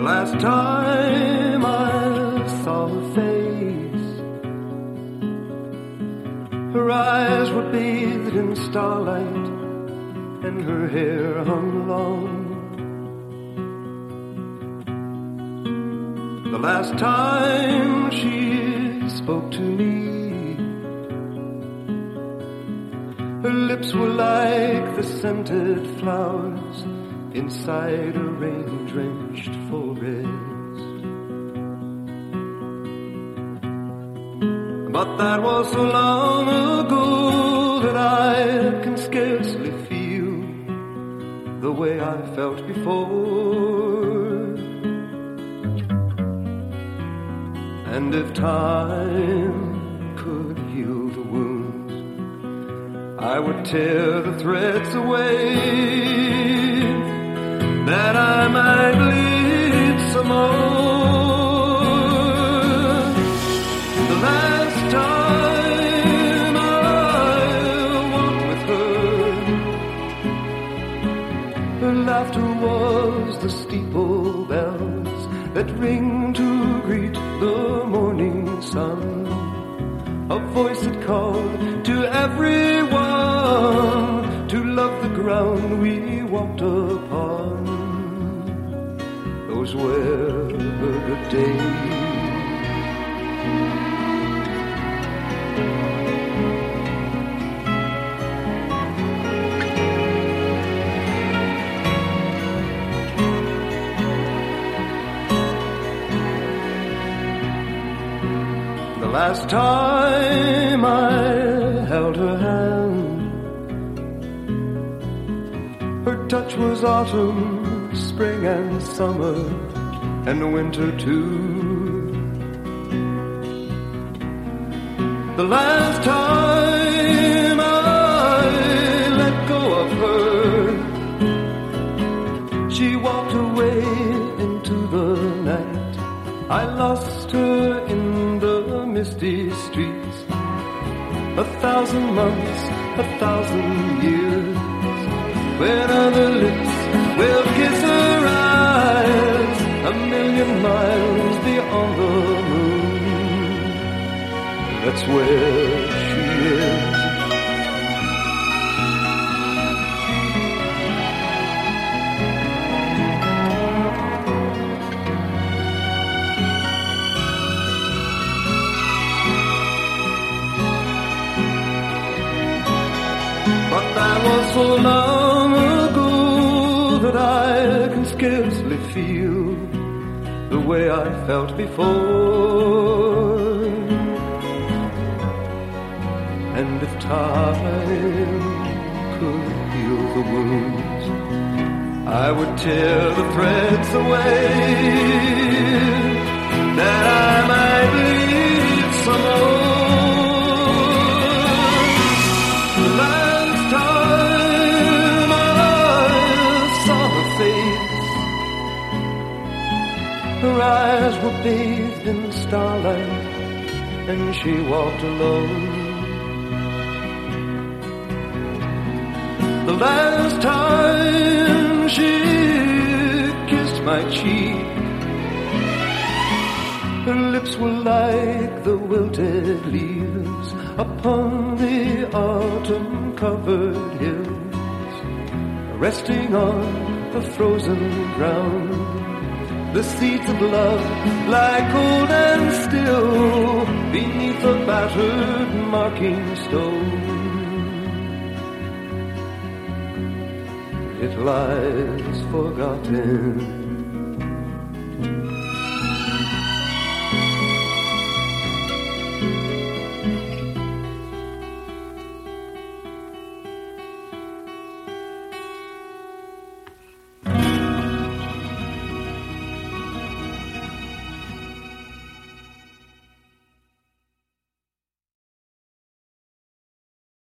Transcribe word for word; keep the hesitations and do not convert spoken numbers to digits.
last time I saw her face, her eyes were bathed in starlight and her hair hung long. The last time she spoke to me, her lips were like the scented flowers inside a rain-drenched forest. But that was so long ago that I can scarcely feel the way I felt before. And if time could heal the wounds, I would tear the threads away, that I might bleed some more. The last time I walked with her, her laughter was the steeple bells that ring to greet the morning sun. A voice that called to everyone to love the ground we walked upon. Those were good days. The last time I held her hand, her touch was autumn, spring and summer, and winter too. The last time I let go of her, she walked away into the night. I lost her in the misty streets. A thousand months, a thousand years, when other lips will kiss her eyes, a million miles beyond the moon. That's where she is. But that was so long ago that I can scarcely feel the way I felt before. And if time could heal the wounds, I would tear the threads away, that I might bleed some more. Her eyes were bathed in starlight, and she walked alone. The last time she kissed my cheek, her lips were like the wilted leaves upon the autumn-covered hills, resting on the frozen ground. The seeds of love lie cold and still beneath a battered marking stone. It lies forgotten